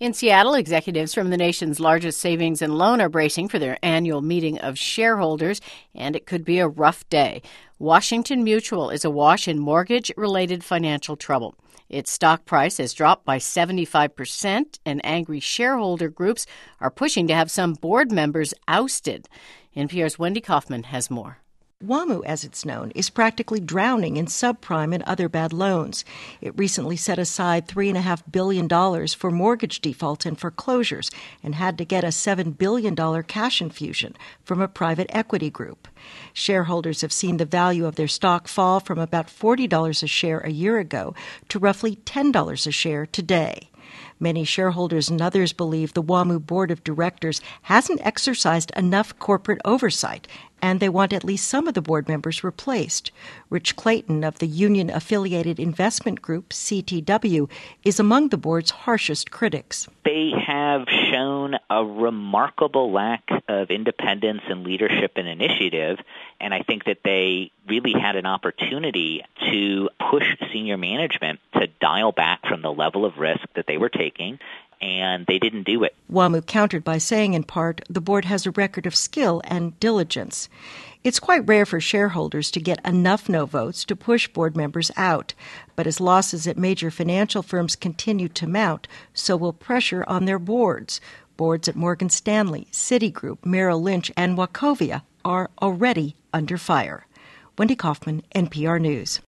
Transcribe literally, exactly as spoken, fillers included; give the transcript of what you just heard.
In Seattle, executives from the nation's largest savings and loan are bracing for their annual meeting of shareholders, and it could be a rough day. Washington Mutual is awash in mortgage-related financial trouble. Its stock price has dropped by seventy-five percent, and angry shareholder groups are pushing to have some board members ousted. N P R's Wendy Kaufman has more. WAMU, as it's known, is practically drowning in subprime and other bad loans. It recently set aside three point five billion dollars for mortgage defaults and foreclosures and had to get a seven billion dollars cash infusion from a private equity group. Shareholders have seen the value of their stock fall from about forty dollars a share a year ago to roughly ten dollars a share today. Many shareholders and others believe the WAMU board of directors hasn't exercised enough corporate oversight, and they want at least some of the board members replaced. Rich Clayton of the union-affiliated investment group C T W is among the board's harshest critics. They have shown a remarkable lack of independence and leadership and initiative, and I think that they really had an opportunity to push senior management to dial back from the level of risk that they were taking, and they didn't do it. WAMU countered by saying, in part, the board has a record of skill and diligence. It's quite rare for shareholders to get enough no votes to push board members out. But as losses at major financial firms continue to mount, so will pressure on their boards. Boards at Morgan Stanley, Citigroup, Merrill Lynch, and Wachovia are already under fire. Wendy Kaufman, N P R News.